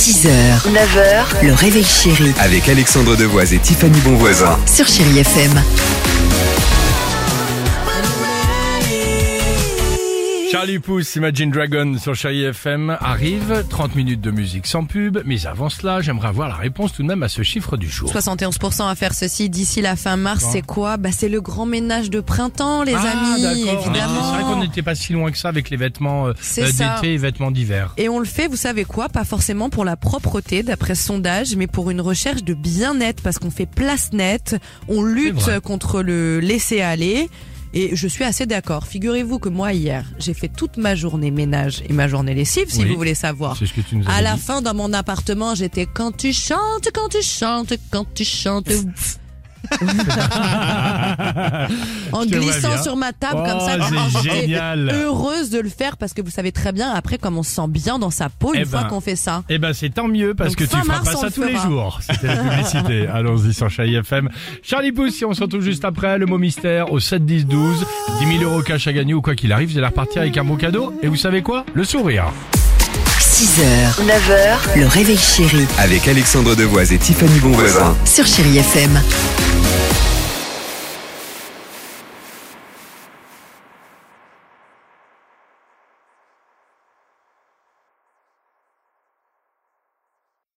6h, 9h, le réveil chéri Avec Alexandre Devoise et Tiffany Bonvoisin. sur Chéri FM. Charlie Puth, Imagine Dragon sur Chéri FM arrive, 30 minutes de musique sans pub, mais avant cela, j'aimerais avoir la réponse tout de même à ce chiffre du jour. 71% à faire ceci d'ici la fin mars, c'est quoi? C'est le grand ménage de printemps, les amis, d'accord. évidemment. C'est vrai qu'on n'était pas si loin que ça avec les vêtements C'est ça. d'été et vêtements d'hiver. Et on le fait, vous savez quoi? Pas forcément pour la propreté, d'après ce sondage, mais pour une recherche de bien-être, parce qu'on fait place nette, on C'est lutte vrai. contre le laisser-aller. Et je suis assez d'accord. Figurez-vous que moi, hier, j'ai fait toute ma journée ménage et ma journée lessive, si Oui. vous voulez savoir. C'est ce que tu nous À avais la dit. fin, dans mon appartement, j'étais quand tu chantes. En Je te vois glissant bien. sur ma table Oh, comme ça. c'est J'étais génial. heureuse de le faire parce que vous savez très bien après comme on se sent bien dans sa peau une Eh fois ben, qu'on fait ça. Eh ben c'est tant mieux parce Donc, que tu fin feras mars, pas on ça le tous les fera. jours. C'était la publicité. Allons-y sur Chéri FM. Charlie Puth, si on se retrouve juste après, le mot mystère au 7 10 12. 10 000 euros cash à gagner ou quoi qu'il arrive, vous allez repartir avec un beau cadeau. Et vous savez quoi? Le sourire. 6h, 9h, le réveil chéri Avec Alexandre Devoise et Tiffany Bonvoisin. sur Chéri FM.